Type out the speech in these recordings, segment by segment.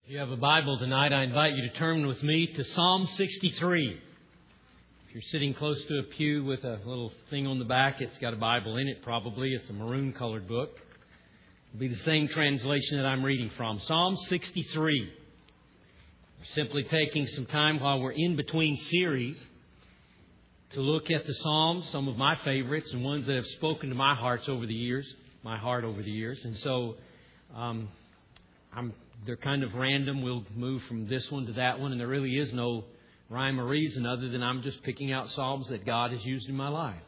If you have a Bible tonight, I invite you to turn with me to Psalm 63. If you're sitting close to a pew with a little thing on the back, it's got a Bible in it probably. It's a maroon-colored book. It'll be the same translation that I'm reading from. Psalm 63. We're simply taking some time while we're in between series to look at the Psalms, some of my favorites and ones that have spoken to my heart over the years. And so they're kind of random. We'll move from this one to that one, and there really is no rhyme or reason other than I'm just picking out Psalms that God has used in my life.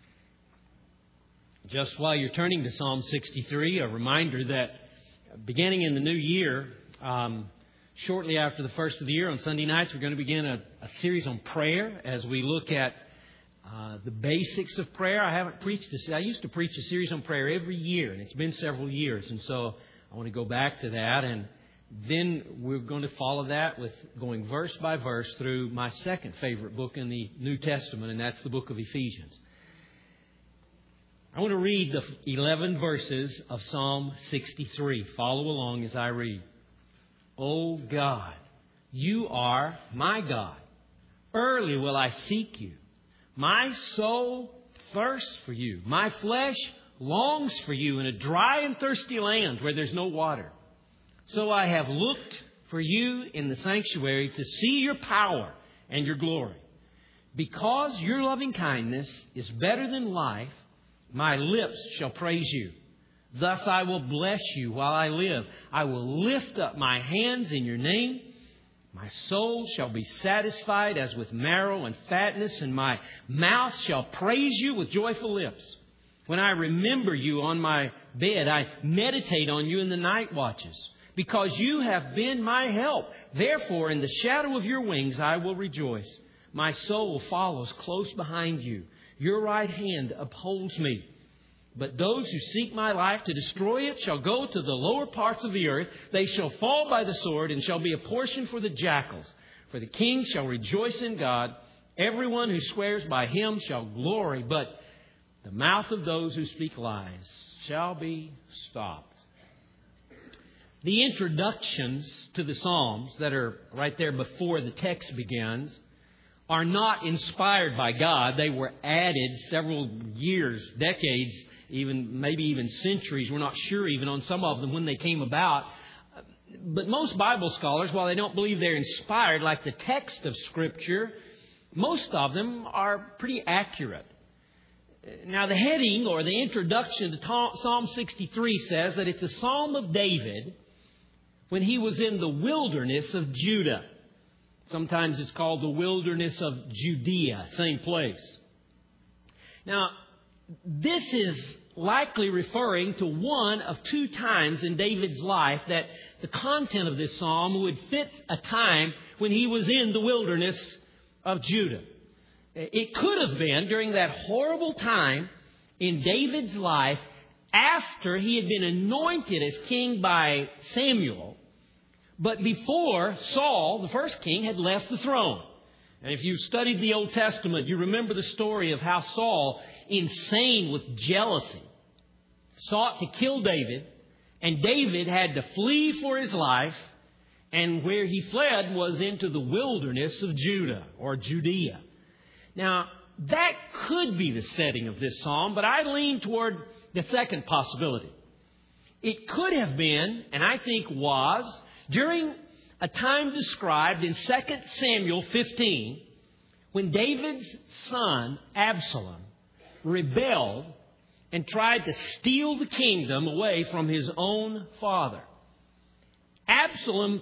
Just while you're turning to Psalm 63, a reminder that beginning in the new year, shortly after the first of the year on Sunday nights, we're going to begin a series on prayer as we look at the basics of prayer. I used to preach a series on prayer every year, and it's been several years, and so I want to go back to that, and then we're going to follow that with going verse by verse through my second favorite book in the New Testament, and that's the book of Ephesians. I want to read the 11 verses of Psalm 63. Follow along as I read. O God, you are my God. Early will I seek you. My soul thirsts for you. My flesh longs for you in a dry and thirsty land where there's no water. So I have looked for you in the sanctuary to see your power and your glory. Because your loving kindness is better than life, my lips shall praise you. Thus I will bless you while I live. I will lift up my hands in your name. My soul shall be satisfied as with marrow and fatness, and my mouth shall praise you with joyful lips. When I remember you on my bed, I meditate on you in the night watches. Because you have been my help. Therefore, in the shadow of your wings, I will rejoice. My soul follows close behind you. Your right hand upholds me. But those who seek my life to destroy it shall go to the lower parts of the earth. They shall fall by the sword and shall be a portion for the jackals. For the king shall rejoice in God. Everyone who swears by him shall glory. But the mouth of those who speak lies shall be stopped. The introductions to the Psalms that are right there before the text begins are not inspired by God. They were added several years, decades, maybe even centuries. We're not sure even on some of them when they came about. But most Bible scholars, while they don't believe they're inspired like the text of Scripture, most of them are pretty accurate. Now, the heading or the introduction to Psalm 63 says that it's a Psalm of David when he was in the wilderness of Judah. Sometimes it's called the wilderness of Judea, same place. Now, this is likely referring to one of two times in David's life that the content of this psalm would fit a time when he was in the wilderness of Judah. It could have been during that horrible time in David's life after he had been anointed as king by Samuel, but before Saul, the first king, had left the throne. And if you've studied the Old Testament, you remember the story of how Saul, insane with jealousy, sought to kill David, and David had to flee for his life, and where he fled was into the wilderness of Judah or Judea. Now, that could be the setting of this psalm, but I lean toward the second possibility. It could have been, and I think was, during a time described in 2 Samuel 15, when David's son, Absalom, rebelled and tried to steal the kingdom away from his own father. Absalom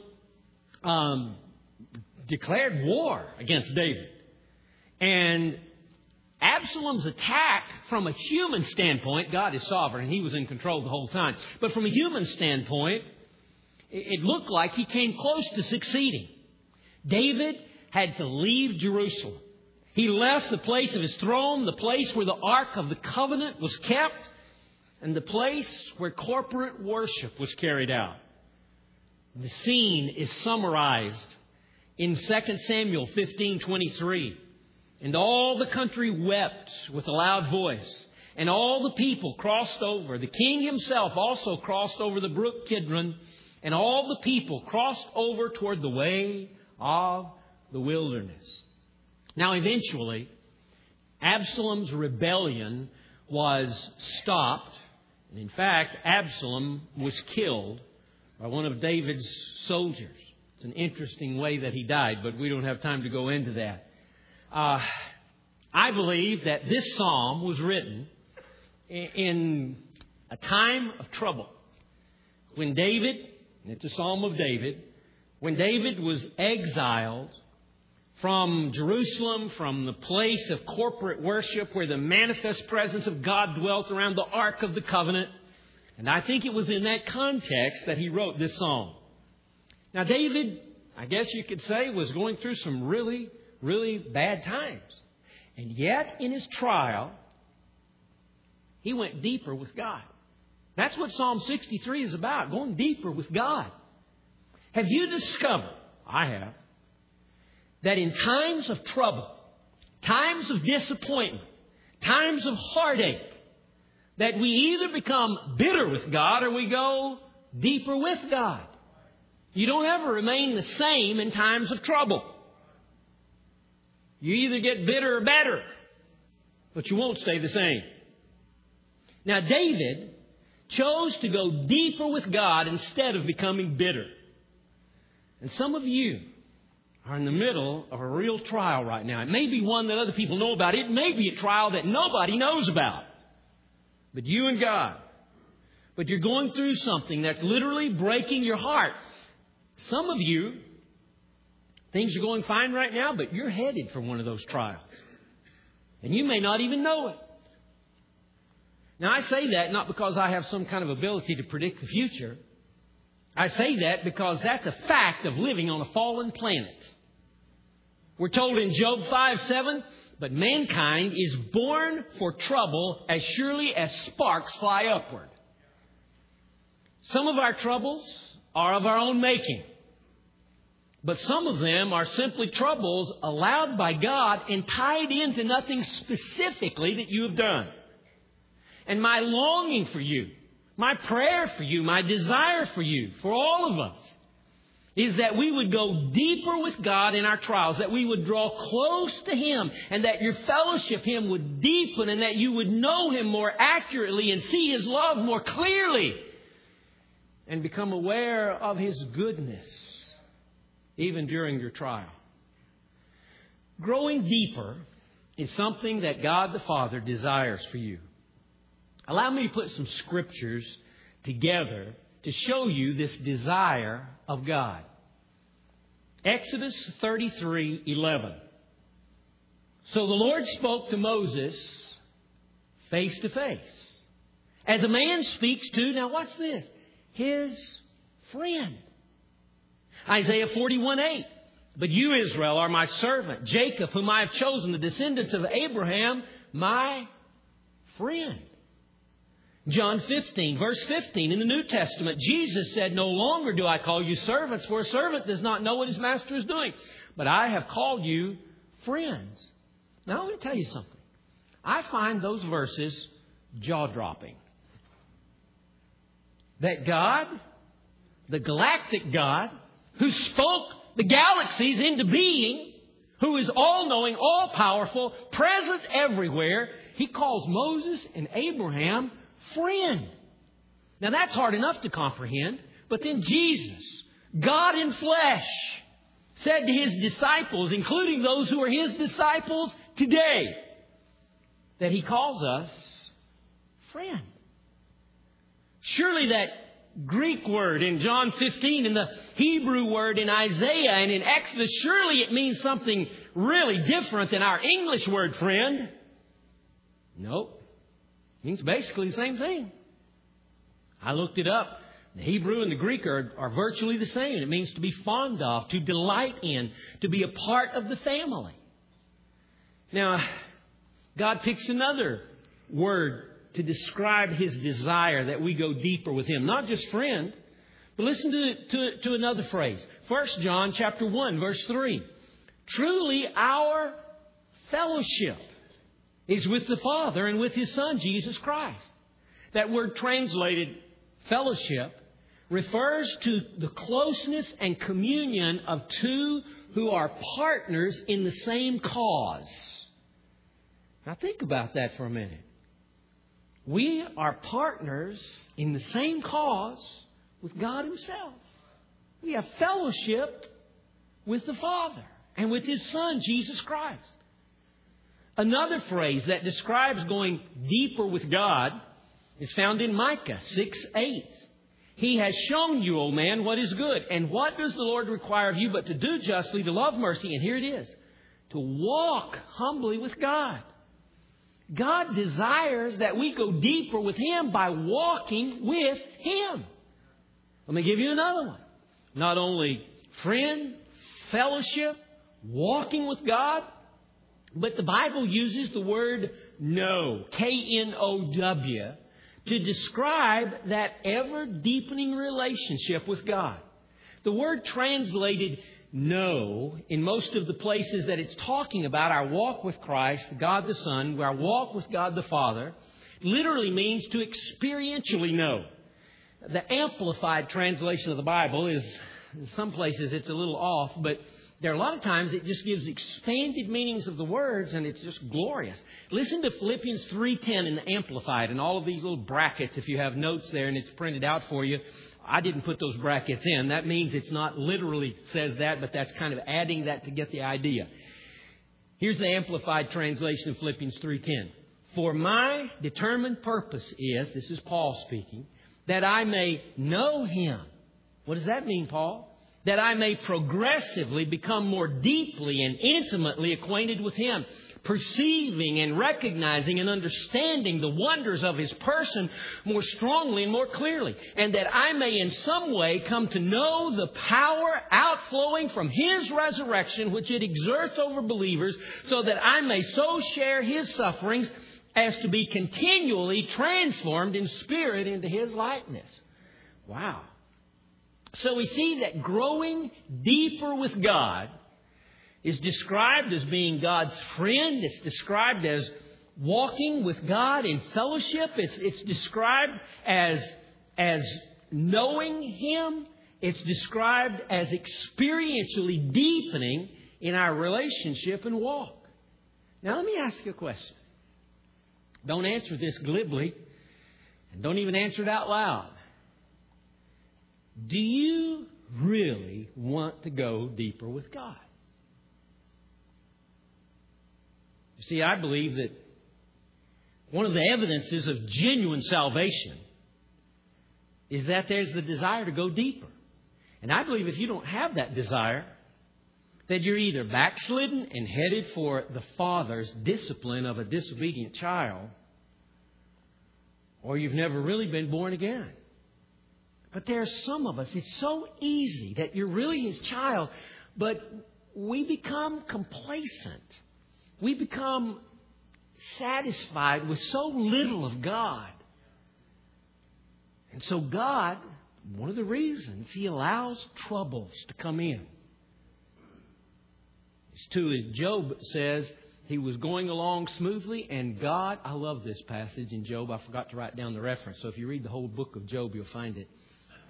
declared war against David. And Absalom's attack, from a human standpoint, God is sovereign and he was in control the whole time. But from a human standpoint, it looked like he came close to succeeding. David had to leave Jerusalem. He left the place of his throne, the place where the Ark of the Covenant was kept, and the place where corporate worship was carried out. The scene is summarized in 2 Samuel 15:23. And all the country wept with a loud voice, and all the people crossed over. The king himself also crossed over the brook Kidron and all the people crossed over toward the way of the wilderness. Now, eventually, Absalom's rebellion was stopped. And in fact, Absalom was killed by one of David's soldiers. It's an interesting way that he died, but we don't have time to go into that. I believe that this psalm was written in a time of trouble. When David, it's a psalm of David, when David was exiled from Jerusalem, from the place of corporate worship where the manifest presence of God dwelt around the Ark of the Covenant. And I think it was in that context that he wrote this psalm. Now, David, I guess you could say, was going through some really, really bad times. And yet, in his trial, he went deeper with God. That's what Psalm 63 is about, going deeper with God. Have you discovered, I have, that in times of trouble, times of disappointment, times of heartache, that we either become bitter with God or we go deeper with God? You don't ever remain the same in times of trouble. You either get bitter or better, but you won't stay the same. Now, David chose to go deeper with God instead of becoming bitter. And some of you are in the middle of a real trial right now. It may be one that other people know about. It may be a trial that nobody knows about. But you and God. But you're going through something that's literally breaking your heart. Some of you, things are going fine right now, but you're headed for one of those trials. And you may not even know it. Now, I say that not because I have some kind of ability to predict the future. I say that because that's a fact of living on a fallen planet. We're told in Job 5:7, but mankind is born for trouble as surely as sparks fly upward. Some of our troubles are of our own making. But some of them are simply troubles allowed by God and tied into nothing specifically that you have done. And my longing for you, my prayer for you, my desire for you, for all of us, is that we would go deeper with God in our trials, that we would draw close to Him, and that your fellowship Him would deepen, and that you would know Him more accurately and see His love more clearly, and become aware of His goodness, even during your trial. Growing deeper is something that God the Father desires for you. Allow me to put some scriptures together to show you this desire of God. Exodus 33:11. So the Lord spoke to Moses face to face, as a man speaks to, now watch this, his friend. Isaiah 41:8. But you, Israel, are my servant, Jacob, whom I have chosen, the descendants of Abraham, my friend. John 15, verse 15, in the New Testament, Jesus said, no longer do I call you servants, for a servant does not know what his master is doing, but I have called you friends. Now, let me tell you something. I find those verses jaw-dropping. That God, the galactic God, who spoke the galaxies into being, who is all-knowing, all-powerful, present everywhere, He calls Moses and Abraham friend. Now that's hard enough to comprehend. But then Jesus, God in flesh, said to His disciples, including those who are His disciples today, that He calls us friend. Surely that Greek word in John 15 and the Hebrew word in Isaiah and in Exodus, surely it means something really different than our English word friend. Nope. It means basically the same thing. I looked it up. The Hebrew and the Greek are virtually the same. It means to be fond of, to delight in, to be a part of the family. Now, God picks another word to describe His desire that we go deeper with Him. Not just friend, but listen to another phrase. 1 John chapter 1, verse 3. Truly our fellowship is with the Father and with His Son, Jesus Christ. That word translated fellowship refers to the closeness and communion of two who are partners in the same cause. Now think about that for a minute. We are partners in the same cause with God Himself. We have fellowship with the Father and with His Son, Jesus Christ. Another phrase that describes going deeper with God is found in Micah 6:8. He has shown you, O man, what is good. And what does the Lord require of you but to do justly, to love mercy? And here it is, to walk humbly with God. God desires that we go deeper with Him by walking with Him. Let me give you another one. Not only friend, fellowship, walking with God, but the Bible uses the word know, K-N-O-W, to describe that ever-deepening relationship with God. The word translated know, in most of the places that it's talking about our walk with Christ, God the Son, our walk with God the Father, literally means to experientially know. The Amplified translation of the Bible is, in some places it's a little off, but there are a lot of times it just gives expanded meanings of the words, and it's just glorious. Listen to Philippians 3:10 in the Amplified, and all of these little brackets, if you have notes there and it's printed out for you. I didn't put those brackets in. That means it's not literally says that, but that's kind of adding that to get the idea. Here's the Amplified translation of Philippians 3:10. For my determined purpose is, this is Paul speaking, that I may know Him. What does that mean, Paul? That I may progressively become more deeply and intimately acquainted with Him, perceiving and recognizing and understanding the wonders of His person more strongly and more clearly, and that I may in some way come to know the power outflowing from His resurrection, which it exerts over believers, so that I may so share His sufferings as to be continually transformed in spirit into His likeness. Wow. So we see that growing deeper with God is described as being God's friend. It's described as walking with God in fellowship. It's described as knowing Him. It's described as experientially deepening in our relationship and walk. Now let me ask you a question. Don't answer this glibly, and don't even answer it out loud. Do you really want to go deeper with God? You see, I believe that one of the evidences of genuine salvation is that there's the desire to go deeper. And I believe if you don't have that desire, that you're either backslidden and headed for the Father's discipline of a disobedient child, or you've never really been born again. But there are some of us, it's so easy that you're really His child, but we become complacent. We become satisfied with so little of God. And so God, one of the reasons He allows troubles to come in is to, Job says, he was going along smoothly, and God, I love this passage in Job. I forgot to write down the reference. So if you read the whole book of Job, you'll find it.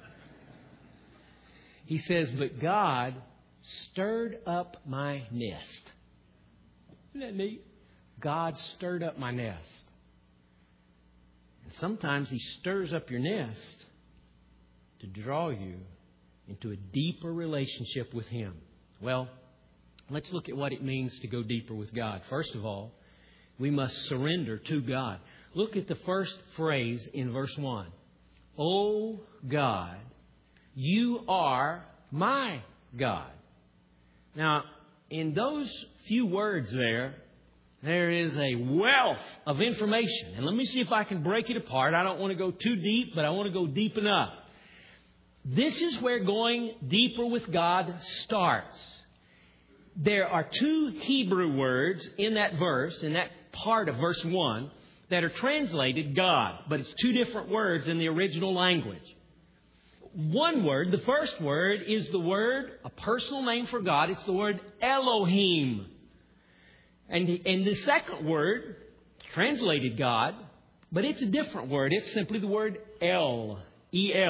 He says, but God stirred up my nest. Isn't that neat? God stirred up my nest. And sometimes He stirs up your nest to draw you into a deeper relationship with Him. Well, let's look at what it means to go deeper with God. First of all, we must surrender to God. Look at the first phrase in verse 1. O God, You are my God. Now, in those few words there is a wealth of information. And let me see if I can break it apart. I don't want to go too deep, but I want to go deep enough. This is where going deeper with God starts. There are two Hebrew words in that verse, in that part of verse 1, that are translated God, but it's two different words in the original language. One word, the first word, is the word, a personal name for God. It's the word Elohim. And the second word, translated God, but it's a different word. It's simply the word El, E-L.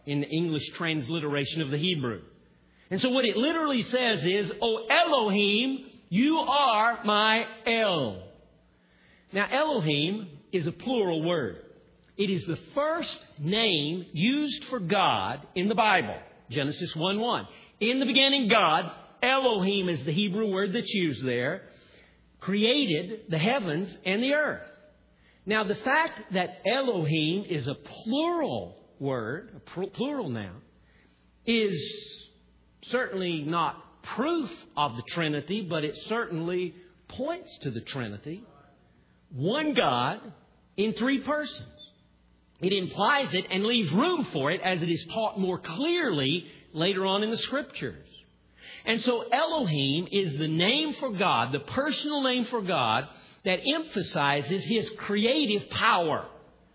in the English transliteration of the Hebrew. And so what it literally says is, O Elohim, you are my El. Now, Elohim is a plural word. It is the first name used for God in the Bible. Genesis 1:1. In the beginning, God, Elohim is the Hebrew word that's used there, created the heavens and the earth. Now, the fact that Elohim is a plural word, a plural noun, is certainly not proof of the Trinity, but it certainly points to the Trinity. One God in three persons. It implies it and leaves room for it as it is taught more clearly later on in the Scriptures. And so Elohim is the name for God, the personal name for God that emphasizes His creative power.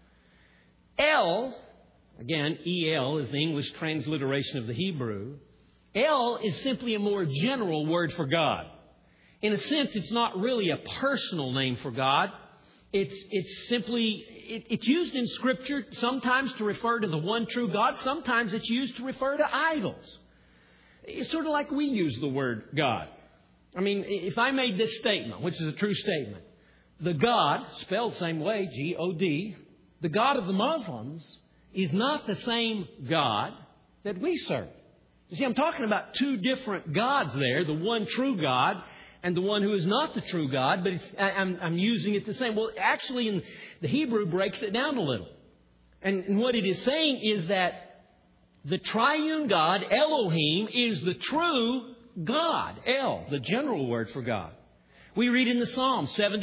El, again, E-L is the English transliteration of the Hebrew. El is simply a more general word for God. In a sense, it's not really a personal name for God. It's simply, it's used in Scripture sometimes to refer to the one true God. Sometimes it's used to refer to idols. It's sort of like we use the word God. I mean, if I made this statement, which is a true statement, the God, spelled the same way, G-O-D, the God of the Muslims is not the same God that we serve. You see, I'm talking about two different gods there, the one true God and the one who is not the true God, but I'm using it the same. Well, actually, in the Hebrew breaks it down a little. And what it is saying is that the triune God, Elohim, is the true God. El, the general word for God. We read in the Psalm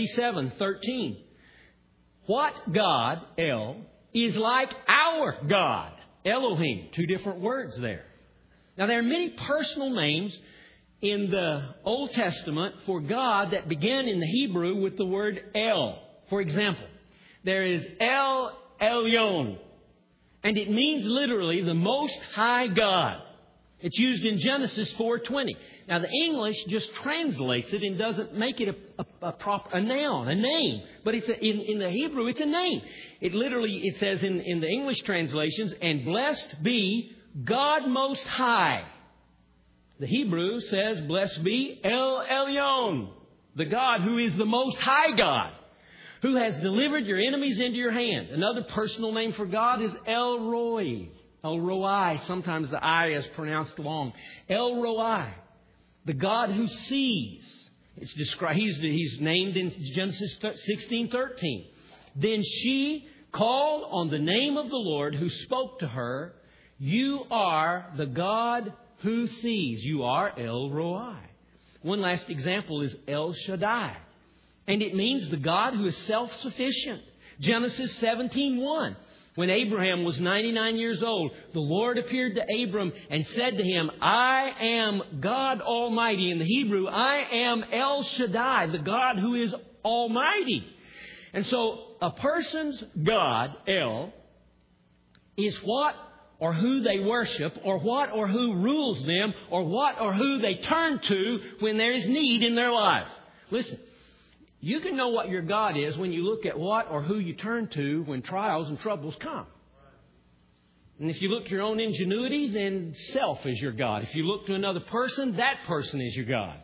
77:13. What God, El, is like our God, Elohim. Two different words there. Now, there are many personal names in the Old Testament for God that begin in the Hebrew with the word El. For example, there is El Elyon, and it means literally the Most High God. It's used in Genesis 4:20. Now, the English just translates it and doesn't make it a noun, a name. But it's in the Hebrew, it's a name. It says in the English translations, and blessed be God Most High. The Hebrew says, blessed be El Elyon, the God who is the Most High God, who has delivered your enemies into your hand. Another personal name for God is El Roi. El Roi, sometimes the I is pronounced long. El Roi, the God who sees. It's described. He's named in Genesis 16:13. Then she called on the name of the Lord who spoke to her. You are the God who sees. You are El Roi. One last example is El Shaddai. And it means the God who is self-sufficient. Genesis 17:1. When Abraham was 99 years old, the Lord appeared to Abram and said to him, I am God Almighty. In the Hebrew, I am El Shaddai, the God who is Almighty. And so a person's God, El, is what or who they worship, or what or who rules them, or what or who they turn to when there is need in their life. Listen, you can know what your God is when you look at what or who you turn to when trials and troubles come. And if you look to your own ingenuity, then self is your God. If you look to another person, that person is your God.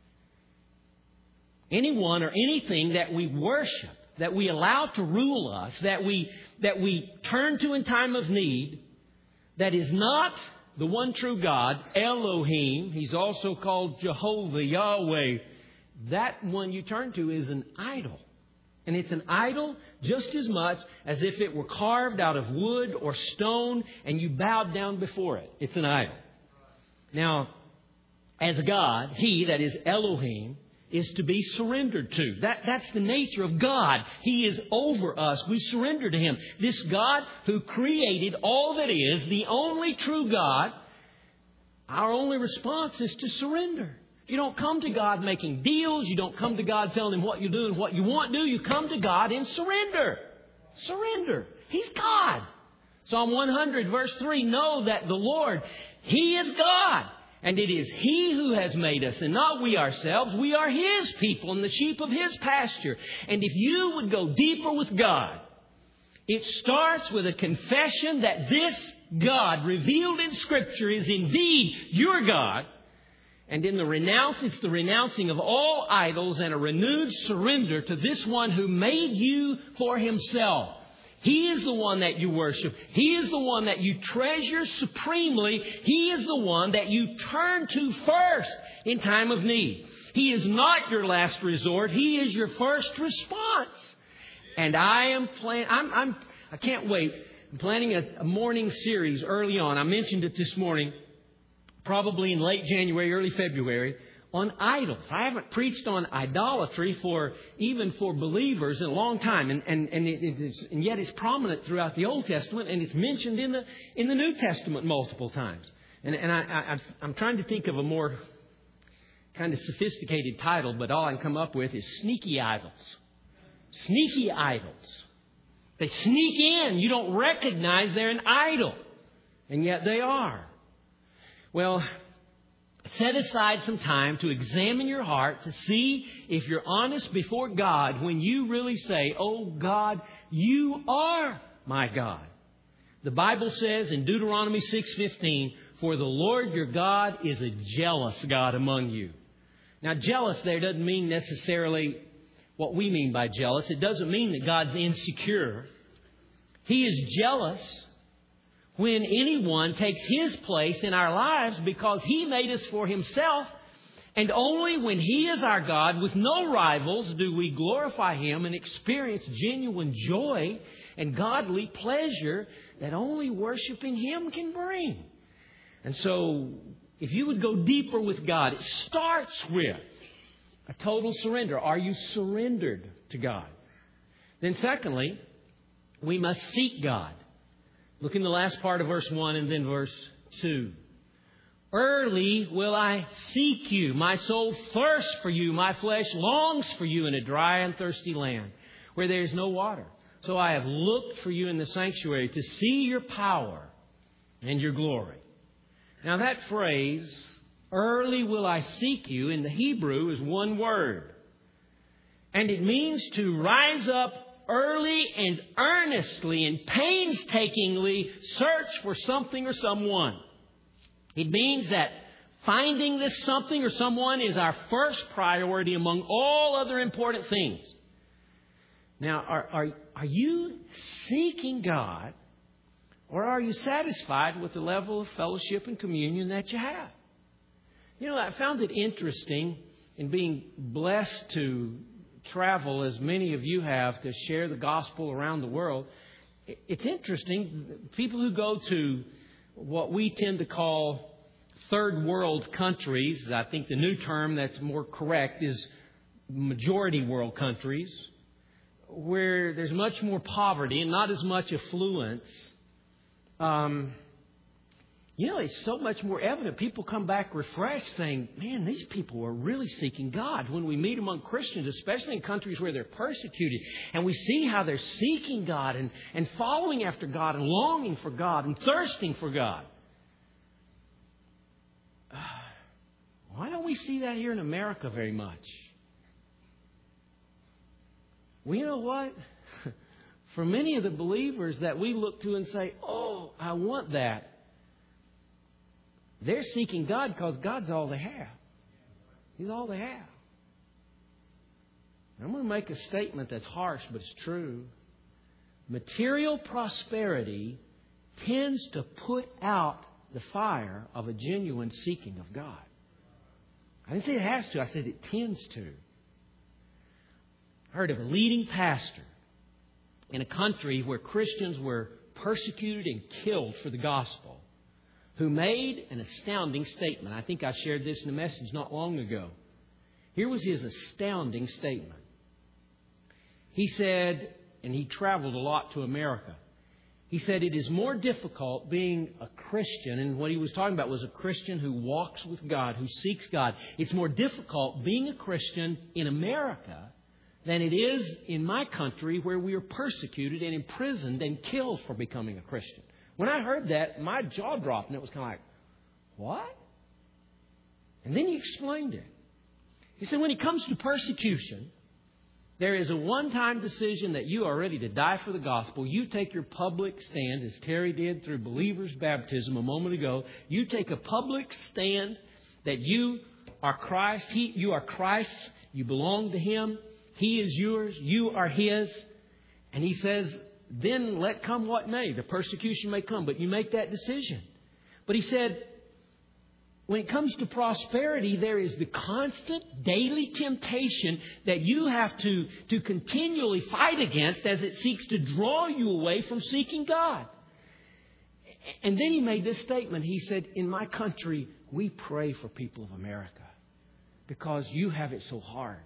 Anyone or anything that we worship, that we allow to rule us, that we turn to in time of need, that is not the one true God, Elohim. He's also called Jehovah, Yahweh. That one you turn to is an idol. And it's an idol just as much as if it were carved out of wood or stone and you bowed down before it. It's an idol. Now, as God, He, that is Elohim, is to be surrendered to. That's the nature of God. He is over us. We surrender to Him. This God who created all that is, the only true God, our only response is to surrender. You don't come to God making deals. You don't come to God telling Him what you do and what you won't do. You come to God in surrender. Surrender. He's God. Psalm 100 verse 3, know that the Lord, He is God. And it is He who has made us and not we ourselves. We are His people and the sheep of His pasture. And if you would go deeper with God, it starts with a confession that this God revealed in Scripture is indeed your God. And in the renounce, it's the renouncing of all idols and a renewed surrender to this one who made you for Himself. He is the one that you worship. He is the one that you treasure supremely. He is the one that you turn to first in time of need. He is not your last resort. He is your first response. And I can't wait. I'm planning a morning series early on. I mentioned it this morning, probably in late January, early February, on idols. I haven't preached on idolatry even for believers in a long time, and yet it's prominent throughout the Old Testament, and it's mentioned in the New Testament multiple times. And I'm trying to think of a more kind of sophisticated title, but all I can come up with is sneaky idols. Sneaky idols. They sneak in. You don't recognize they're an idol, and yet they are. Well, set aside some time to examine your heart to see if you're honest before God when you really say, "Oh God, you are my God." The Bible says in Deuteronomy 6:15, "For the Lord your God is a jealous God among you." Now, jealous there doesn't mean necessarily what we mean by jealous. It doesn't mean that God's insecure. He is jealous when anyone takes His place in our lives because He made us for Himself. And only when He is our God with no rivals do we glorify Him and experience genuine joy and godly pleasure that only worshiping Him can bring. And so if you would go deeper with God, it starts with a total surrender. Are you surrendered to God? Then secondly, we must seek God. Look in the last part of verse 1 and then verse 2. Early will I seek you. My soul thirsts for you. My flesh longs for you in a dry and thirsty land where there is no water. So I have looked for you in the sanctuary to see your power and your glory. Now that phrase, early will I seek you, in the Hebrew is one word. And it means to rise up early and earnestly and painstakingly search for something or someone. It means that finding this something or someone is our first priority among all other important things. Now, are you seeking God, or are you satisfied with the level of fellowship and communion that you have? You know, I found it interesting in being blessed to travel, as many of you have, to share the gospel around the world. It's interesting. People who go to what we tend to call third world countries, I think the new term that's more correct is majority world countries, where there's much more poverty and not as much affluence. It's so much more evident. People come back refreshed saying, "Man, these people are really seeking God." When we meet among Christians, especially in countries where they're persecuted, and we see how they're seeking God and following after God and longing for God and thirsting for God. Why don't we see that here in America very much? Well, you know what? For many of the believers that we look to and say, "Oh, I want that," they're seeking God because God's all they have. He's all they have. I'm going to make a statement that's harsh, but it's true. Material prosperity tends to put out the fire of a genuine seeking of God. I didn't say it has to. I said it tends to. I heard of a leading pastor in a country where Christians were persecuted and killed for the gospel, who made an astounding statement. I think I shared this in a message not long ago. Here was his astounding statement. He said, and he traveled a lot to America, he said, "It is more difficult being a Christian," and what he was talking about was a Christian who walks with God, who seeks God. It's more difficult being a Christian in America than it is in my country, where we are persecuted and imprisoned and killed for becoming a Christian. When I heard that, my jaw dropped, and it was kind of like, what? And then he explained it. He said when it comes to persecution, There is a one-time decision that you are ready to die for the gospel. You take your public stand, as Terry did through believer's baptism a moment ago. You take a public stand that you are Christ. You are Christ's. You belong to Him. He is yours. You are His. And He says, then let come what may. The persecution may come, but you make that decision. But He said, when it comes to prosperity, there is the constant daily temptation that you have to continually fight against as it seeks to draw you away from seeking God. And then He made this statement. He said, in my country, we pray for people of America because you have it so hard.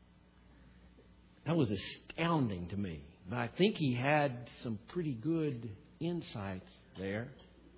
That was astounding to me. But I think He had some pretty good insight there.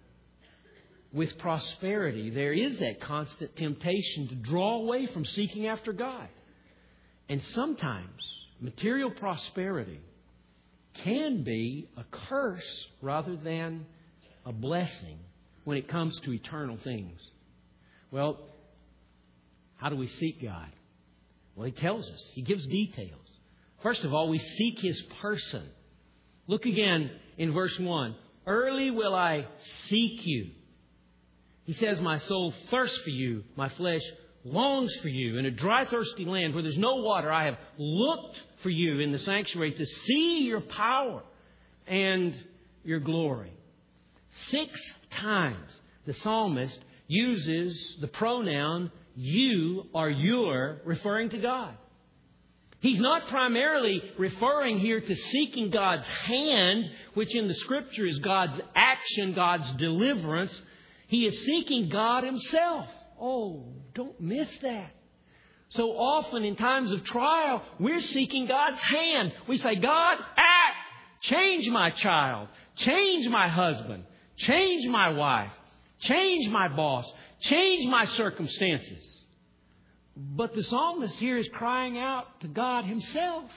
With prosperity, there is that constant temptation to draw away from seeking after God. And sometimes material prosperity can be a curse rather than a blessing when it comes to eternal things. Well, how do we seek God? Well, He tells us. He gives details. First of all, we seek His person. Look again in verse 1. Early will I seek you. He says, my soul thirsts for you. My flesh longs for you. In a dry, thirsty land where there's no water, I have looked for you in the sanctuary to see your power and your glory. 6 times the psalmist uses the pronoun you or your, referring to God. He's not primarily referring here to seeking God's hand, which in the Scripture is God's action, God's deliverance. He is seeking God Himself. Oh, don't miss that. So often in times of trial, we're seeking God's hand. We say, God, act. Change my child. Change my husband. Change my wife. Change my boss. Change my circumstances. But the psalmist here is crying out to God Himself.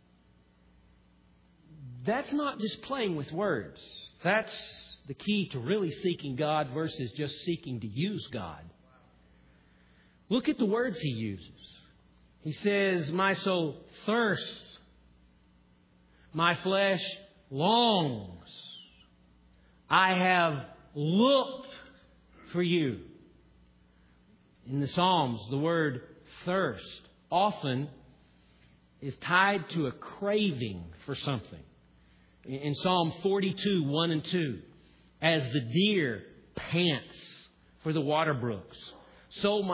That's not just playing with words. That's the key to really seeking God versus just seeking to use God. Look at the words He uses. He says, my soul thirsts. My flesh longs. I have looked for you. In the Psalms, the word thirst often is tied to a craving for something. In Psalm 42, 1 and 2, as the deer pants for the water brooks, so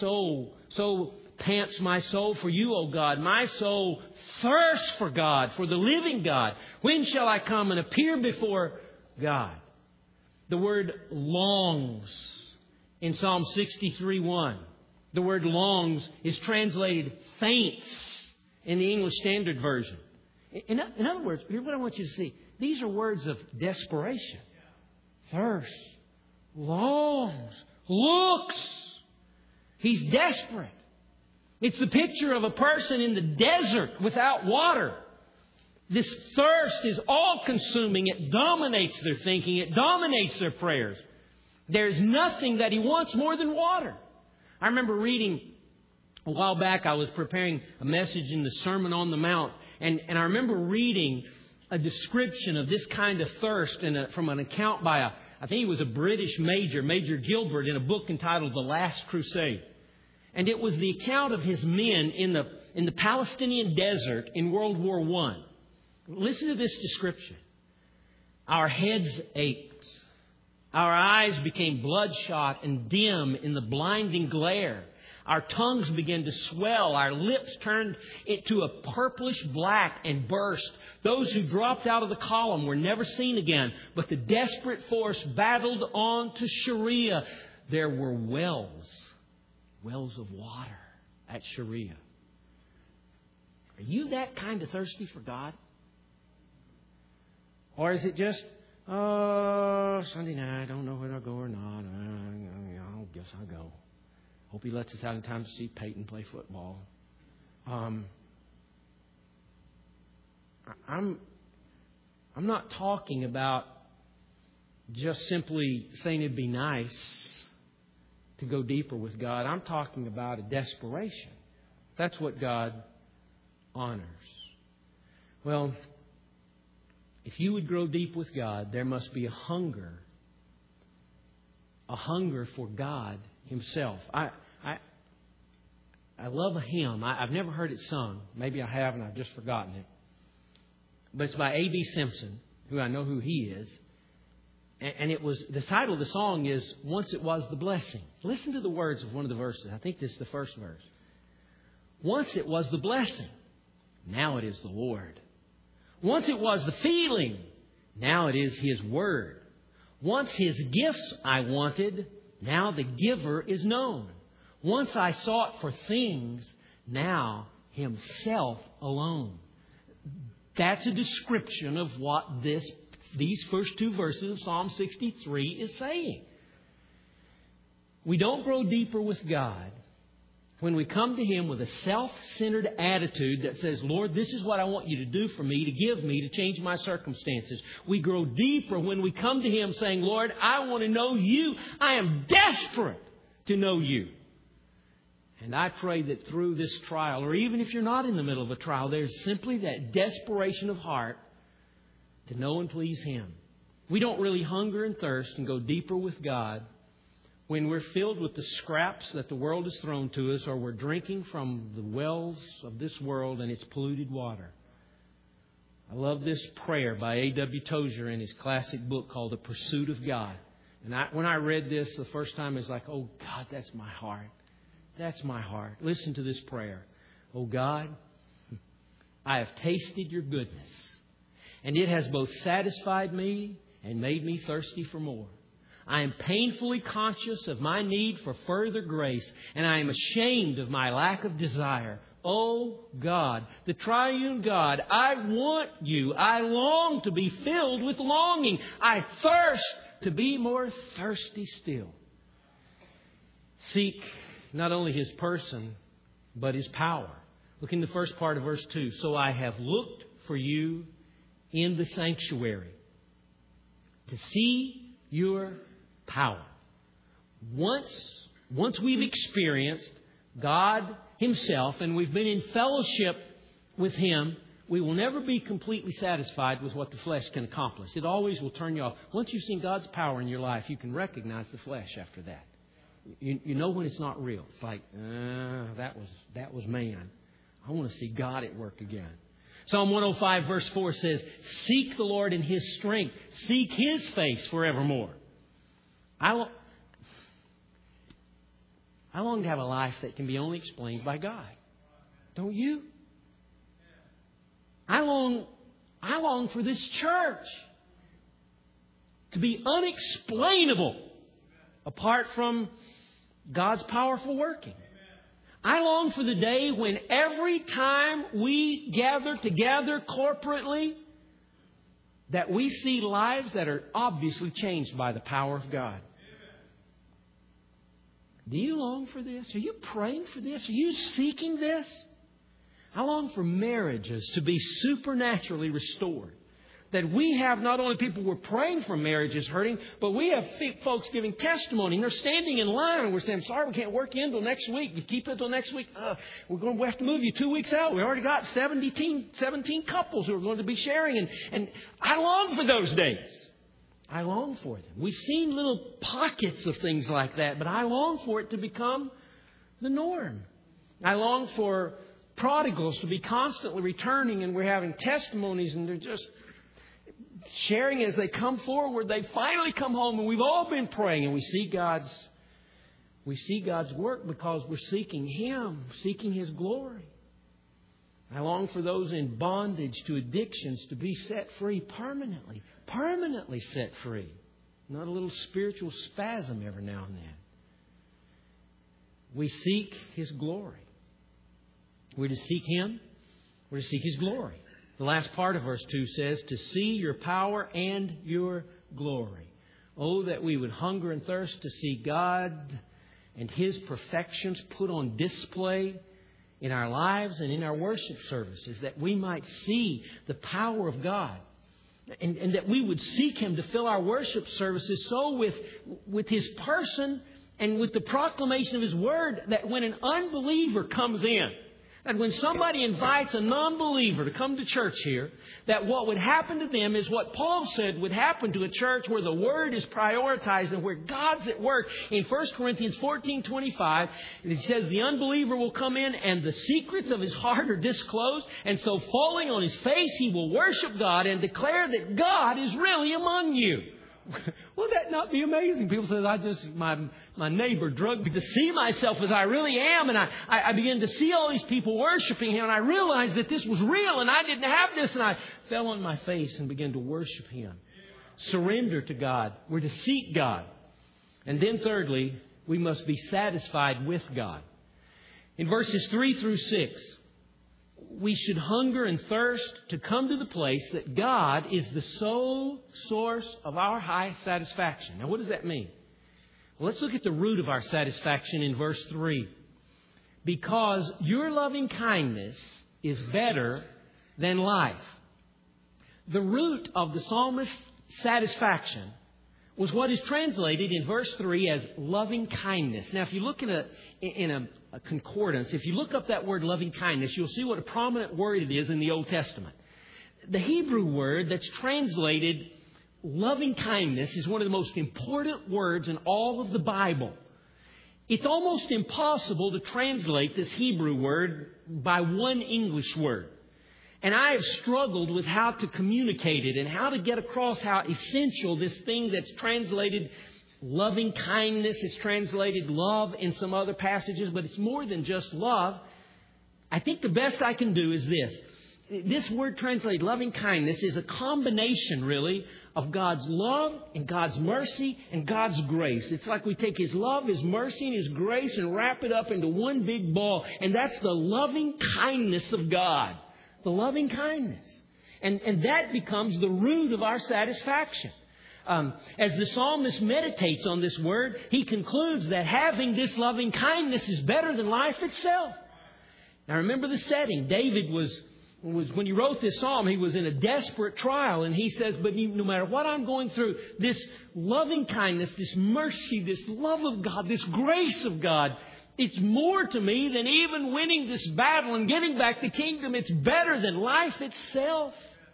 pants my soul for you, O God. My soul thirsts for God, for the living God. When shall I come and appear before God? The word longs in Psalm 63, 1. The word longs is translated faints in the English Standard Version. In other words, here's what I want you to see. These are words of desperation. Thirst, longs, looks. He's desperate. It's the picture of a person in the desert without water. This thirst is all-consuming. It dominates their thinking. It dominates their prayers. There's nothing that he wants more than water. I remember reading a while back, I was preparing a message in the Sermon on the Mount, and I remember reading a description of this kind of thirst from an account by I think he was a British major, Major Gilbert, in a book entitled The Last Crusade. And it was the account of his men in the Palestinian desert in World War I. Listen to this description. Our heads ached. Our eyes became bloodshot and dim in the blinding glare. Our tongues began to swell. Our lips turned into a purplish black and burst. Those who dropped out of the column were never seen again. But the desperate force battled on to Sharia. There were wells of water at Sharia. Are you that kind of thirsty for God? Or is it just, Sunday night, I don't know whether I'll go or not. I guess I'll go. Hope he lets us out in time to see Peyton play football. I'm not talking about just simply saying it'd be nice to go deeper with God. I'm talking about a desperation. That's what God honors. Well, if you would grow deep with God, there must be a hunger for God Himself. I love a hymn. I've never heard it sung. Maybe I have and I've just forgotten it. But it's by A.B. Simpson, who I know who he is. And it was, the title of the song is Once It Was the Blessing. Listen to the words of one of the verses. I think this is the first verse. Once it was the blessing. Now it is the Lord. Once it was the feeling. Now it is His Word. Once His gifts I wanted. Now the giver is known. Once I sought for things. Now Himself alone. That's a description of what these first two verses of Psalm 63 is saying. We don't grow deeper with God when we come to Him with a self-centered attitude that says, Lord, this is what I want You to do for me, to give me, to change my circumstances. We grow deeper when we come to Him saying, Lord, I want to know You. I am desperate to know You. And I pray that through this trial, or even if you're not in the middle of a trial, there's simply that desperation of heart to know and please Him. We don't really hunger and thirst and go deeper with God when we're filled with the scraps that the world has thrown to us, or we're drinking from the wells of this world and its polluted water. I love this prayer by A.W. Tozer in his classic book called The Pursuit of God. And when I read this the first time, it's like, oh God, that's my heart. That's my heart. Listen to this prayer. Oh God, I have tasted Your goodness, and it has both satisfied me and made me thirsty for more. I am painfully conscious of my need for further grace, and I am ashamed of my lack of desire. Oh God, the triune God, I want You. I long to be filled with longing. I thirst to be more thirsty still. Seek not only His person, but His power. Look in the first part of verse 2. So I have looked for You in the sanctuary to see Your power. Once we've experienced God Himself and we've been in fellowship with Him, we will never be completely satisfied with what the flesh can accomplish. It always will turn you off. Once you've seen God's power in your life, you can recognize the flesh after that. You know when it's not real. It's like, that was man. I want to see God at work again. Psalm 105 verse 4 says, seek the Lord in His strength. Seek His face forevermore. I long to have a life that can be only explained by God. Don't you? I long for this church to be unexplainable apart from God's powerful working. I long for the day when every time we gather together corporately, that we see lives that are obviously changed by the power of God. Do you long for this? Are you praying for this? Are you seeking this? I long for marriages to be supernaturally restored. That we have not only people we're praying for marriages hurting, but we have folks giving testimony. And they're standing in line and we're saying, sorry, we can't work you until next week. You keep it until next week. We have to move you 2 weeks out. We already got 17 couples who are going to be sharing. And I long for those days. I long for them. We've seen little pockets of things like that, but I long for it to become the norm. I long for prodigals to be constantly returning, and we're having testimonies, and they're just sharing as they come forward. They finally come home, and we've all been praying, and we see God's work because we're seeking Him, seeking His glory. I long for those in bondage to addictions to be set free permanently set free. Not a little spiritual spasm every now and then. We seek His glory. We're to seek Him. We're to seek His glory. The last part of verse 2 says, to see Your power and Your glory. Oh, that we would hunger and thirst to see God and His perfections put on display in our lives and in our worship services, that we might see the power of God. And that we would seek Him to fill our worship services so with His person and with the proclamation of His Word, that when an unbeliever comes in, And when somebody invites a non-believer to come to church here, that what would happen to them is what Paul said would happen to a church where the Word is prioritized and where God's at work. In 1 Corinthians 14:25, it says the unbeliever will come in and the secrets of his heart are disclosed. And so falling on his face, he will worship God and declare that God is really among you. Will that not be amazing? People say, my neighbor drugged me to see myself as I really am. And I began to see all these people worshiping Him. And I realized that this was real and I didn't have this. And I fell on my face and began to worship Him. Surrender to God. We're to seek God. And then thirdly, we must be satisfied with God. In verses 3 through 6, we should hunger and thirst to come to the place that God is the sole source of our highest satisfaction. Now, what does that mean? Well, let's look at the root of our satisfaction in verse 3. Because your loving kindness is better than life. The root of the psalmist's satisfaction was what is translated in verse 3 as loving kindness. Now, if you look in a concordance, if you look up that word loving kindness, you'll see what a prominent word it is in the Old Testament. The Hebrew word that's translated loving kindness is one of the most important words in all of the Bible. It's almost impossible to translate this Hebrew word by one English word. And I have struggled with how to communicate it and how to get across how essential this thing that's translated loving kindness is translated love in some other passages, but it's more than just love. I think the best I can do is this. This word translated loving kindness is a combination, really, of God's love and God's mercy and God's grace. It's like we take His love, His mercy, and His grace and wrap it up into one big ball. And that's the loving kindness of God. The loving kindness. And that becomes the root of our satisfaction. As the psalmist meditates on this word, he concludes that having this loving kindness is better than life itself. Now remember the setting. David was when he wrote this psalm, he was in a desperate trial. And he says, but no matter what I'm going through, this loving kindness, this mercy, this love of God, this grace of God, it's more to me than even winning this battle and getting back the kingdom. It's better than life itself.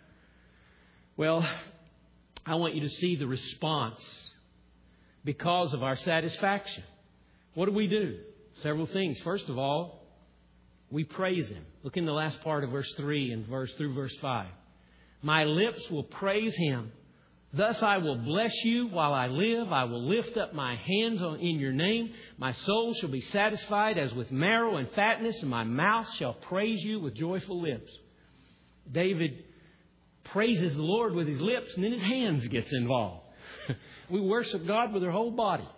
Well, I want you to see the response because of our satisfaction. What do? Several things. First of all, we praise Him. Look in the last part of verse 3 and through verse 5. My lips will praise Him. Thus I will bless you while I live. I will lift up my hands in your name. My soul shall be satisfied as with marrow and fatness, and my mouth shall praise you with joyful lips. David praises the Lord with his lips, and then his hands gets involved. We worship God with our whole body.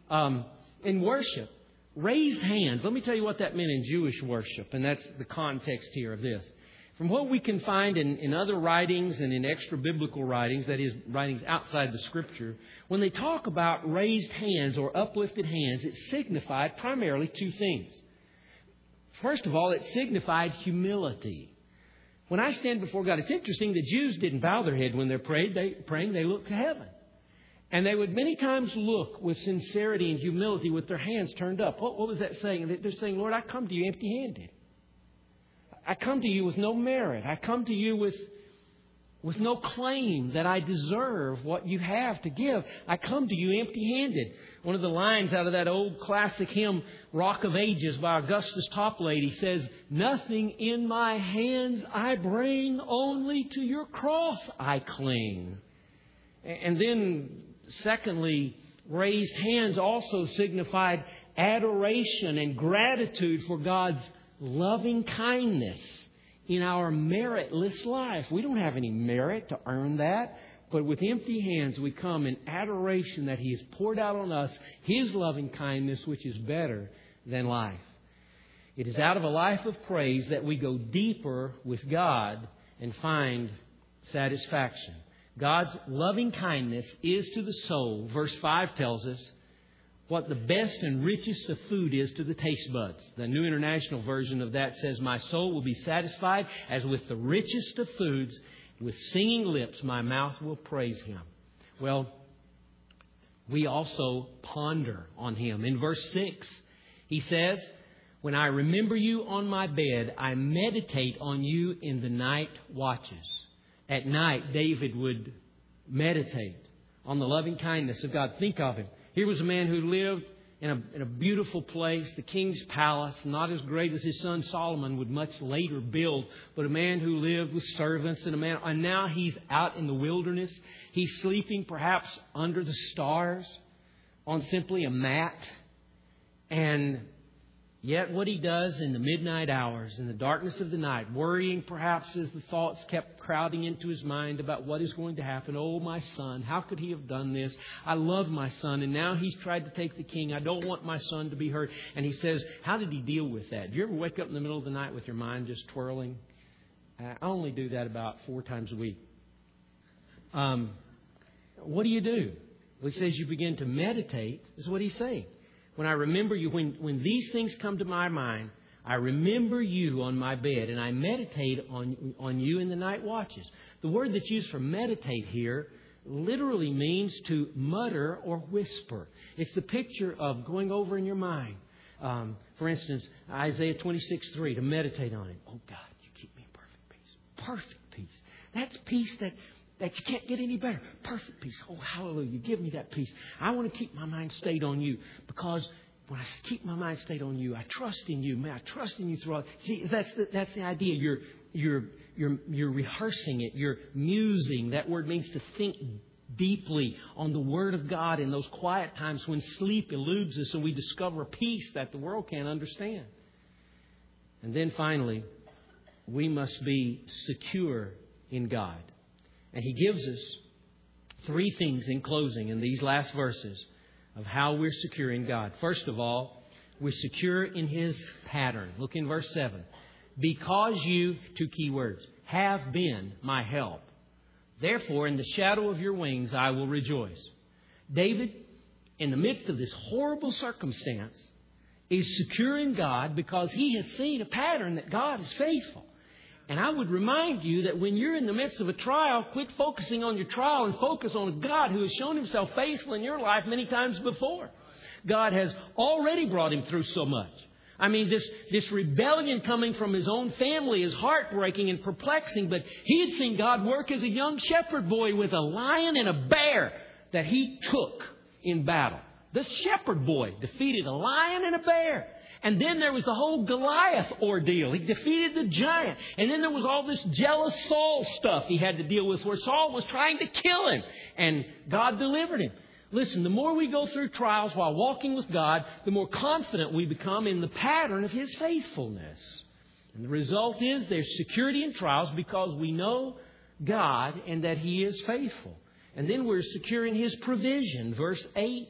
In worship, raised hands. Let me tell you what that meant in Jewish worship, and that's the context here of this. From what we can find in other writings and in extra-biblical writings, that is, writings outside the Scripture, when they talk about raised hands or uplifted hands, it signified primarily two things. First of all, it signified humility. When I stand before God, it's interesting that Jews didn't bow their head when they're praying, they looked to heaven. And they would many times look with sincerity and humility with their hands turned up. What was that saying? They're saying, Lord, I come to you empty-handed. I come to you with no merit. I come to you with no claim that I deserve what you have to give. I come to you empty-handed. One of the lines out of that old classic hymn, Rock of Ages by Augustus Toplady says, nothing in my hands I bring, only to your cross I cling. And then, secondly, raised hands also signified adoration and gratitude for God's loving kindness in our meritless life. We don't have any merit to earn that. But with empty hands, we come in adoration that He has poured out on us His loving kindness, which is better than life. It is out of a life of praise that we go deeper with God and find satisfaction. God's loving kindness is to the soul, verse 5 tells us, what the best and richest of food is to the taste buds. The New International Version of that says, my soul will be satisfied as with the richest of foods. With singing lips, my mouth will praise Him. Well, we also ponder on Him. In verse 6, He says, When I remember you on my bed, I meditate on you in the night watches. At night, David would meditate on the loving kindness of God. Think of him. Here was a man who lived in a beautiful place, the king's palace, not as great as his son Solomon would much later build, but a man who lived with servants and now he's out in the wilderness. He's sleeping perhaps under the stars on simply a mat. And yet what he does in the midnight hours, in the darkness of the night, worrying perhaps as the thoughts kept crowding into his mind about what is going to happen. Oh, my son, how could he have done this? I love my son, and now he's tried to take the king. I don't want my son to be hurt. And he says, how did he deal with that? Do you ever wake up in the middle of the night with your mind just twirling? I only do that about 4 times a week. What do you do? Well, he says you begin to meditate, is what he's saying. When I remember you, when these things come to my mind, I remember you on my bed and I meditate on you in the night watches. The word that's used for meditate here literally means to mutter or whisper. It's the picture of going over in your mind. For instance, Isaiah 26:3, to meditate on it. Oh God, you keep me in perfect peace. Perfect peace. That's peace that you can't get any better. Perfect peace. Oh, hallelujah. Give me that peace. I want to keep my mind stayed on you, because when I keep my mind stayed on you, I trust in you. May I trust in you throughout. See, that's the idea. You're rehearsing it. You're musing. That word means to think deeply on the Word of God in those quiet times when sleep eludes us and we discover a peace that the world can't understand. And then finally, we must be secure in God. And he gives us 3 things in closing in these last verses of how we're secure in God. First of all, we're secure in His pattern. Look in verse 7. Because you, 2 key words, have been my help. Therefore, in the shadow of your wings, I will rejoice. David, in the midst of this horrible circumstance, is secure in God because he has seen a pattern that God is faithful. And I would remind you that when you're in the midst of a trial, quit focusing on your trial and focus on God who has shown Himself faithful in your life many times before. God has already brought him through so much. I mean, this rebellion coming from his own family is heartbreaking and perplexing, but he had seen God work as a young shepherd boy with a lion and a bear that he took in battle. The shepherd boy defeated a lion and a bear. And then there was the whole Goliath ordeal. He defeated the giant. And then there was all this jealous Saul stuff he had to deal with, where Saul was trying to kill him. And God delivered him. Listen, the more we go through trials while walking with God, the more confident we become in the pattern of His faithfulness. And the result is there's security in trials because we know God and that He is faithful. And then we're secure in His provision. Verse 8.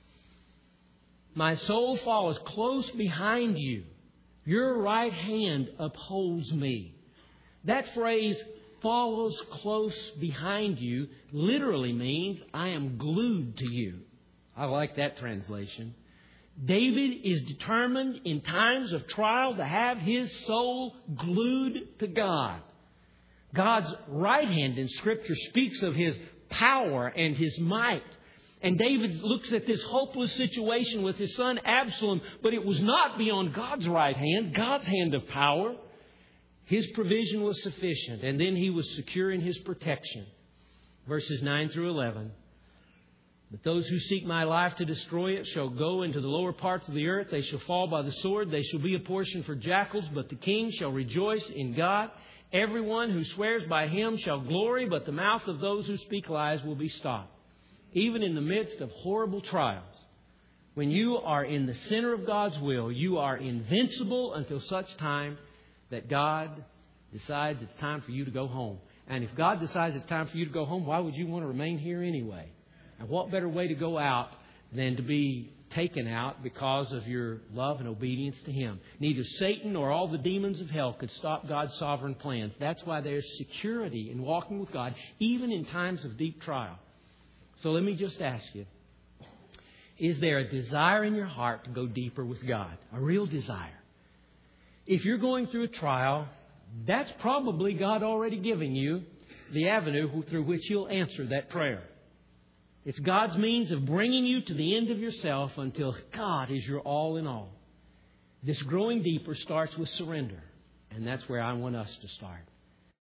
My soul follows close behind you. Your right hand upholds me. That phrase, follows close behind you, literally means I am glued to you. I like that translation. David is determined in times of trial to have his soul glued to God. God's right hand in Scripture speaks of His power and His might. And David looks at this hopeless situation with his son Absalom, but it was not beyond God's right hand, God's hand of power. His provision was sufficient, and then he was secure in His protection. Verses 9 through 11. But those who seek my life to destroy it shall go into the lower parts of the earth. They shall fall by the sword. They shall be a portion for jackals, but the king shall rejoice in God. Everyone who swears by Him shall glory, but the mouth of those who speak lies will be stopped. Even in the midst of horrible trials, when you are in the center of God's will, you are invincible until such time that God decides it's time for you to go home. And if God decides it's time for you to go home, why would you want to remain here anyway? And what better way to go out than to be taken out because of your love and obedience to Him? Neither Satan nor all the demons of hell could stop God's sovereign plans. That's why there's security in walking with God, even in times of deep trial. So let me just ask you, is there a desire in your heart to go deeper with God? A real desire? If you're going through a trial, that's probably God already giving you the avenue through which He'll answer that prayer. It's God's means of bringing you to the end of yourself until God is your all in all. This growing deeper starts with surrender. And that's where I want us to start.